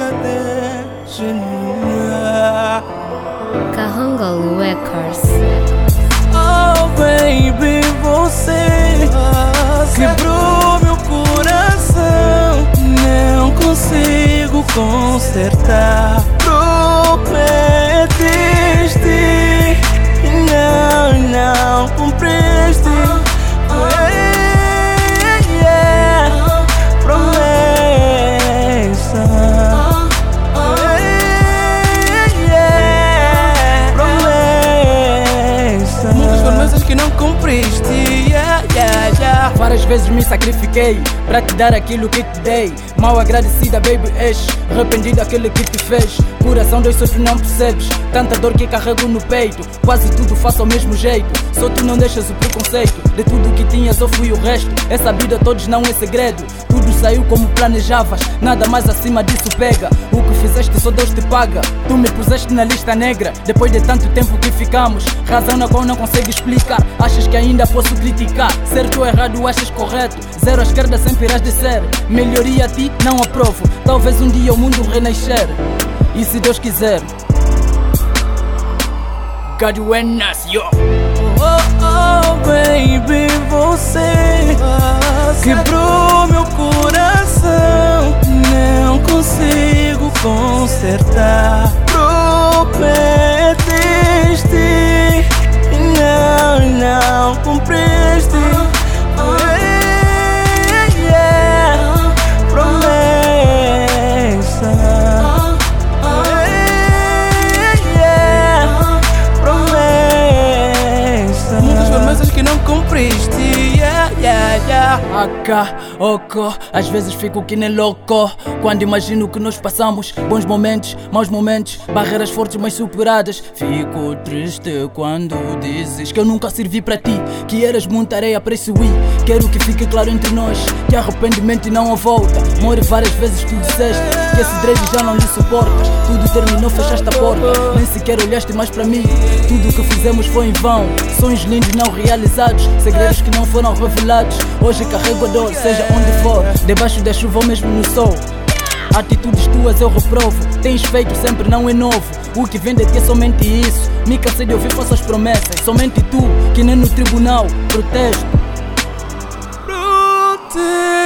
Kahangul Records. Oh baby, você quebrou meu coração. Não consigo consertar. Prometeste e não cumpriste. Que não cumpriste, Várias vezes me sacrifiquei pra te dar aquilo que te dei. Mal agradecida, baby, és arrependido daquilo que te fez. Coração dói, só tu não percebes. Tanta dor que carrego no peito. Quase tudo faço ao mesmo jeito. Só tu não deixas o preconceito. De tudo que tinhas eu fui o resto. É sabido a todos, não é segredo. Tudo saiu como planejavas. Nada mais acima disso pega. O que fizeste só Deus te paga. Tu me puseste na lista negra. Depois de tanto tempo que ficamos. Razão na qual não consigo explicar. Achas que ainda posso criticar? Certo ou errado achas correto. Zero à esquerda sempre irás descer. Melhoria a ti não aprovo. Talvez um dia o mundo renascer. E se Deus quiser, God when us, yo. Oh baby, você quebrou meu coração. Não consigo consertar. Prometeste e não cumpriste. Que não cumpriste, Oko, às vezes fico que nem louco quando imagino que nós passamos. Bons momentos, maus momentos, barreiras fortes mas superadas. Fico triste quando dizes que eu nunca servi para ti, que eras muita areia para esse Wii. Quero que fique claro entre nós que arrependimento não há volta. More várias vezes tu disseste que esse dread já não lhe suportas. Tudo terminou, fechaste a porta, nem sequer olhaste mais para mim. Tudo que fizemos foi em vão, sonhos lindos não realizados, segredos que não foram revelados. Hoje carrego a dor, seja onde for, debaixo da chuva ou mesmo no sol. Atitudes tuas eu reprovo, tens feito sempre não é novo. O que vem de ti é somente isso. Me cansei de ouvir falsas promessas, somente tu, que nem no tribunal, protesto.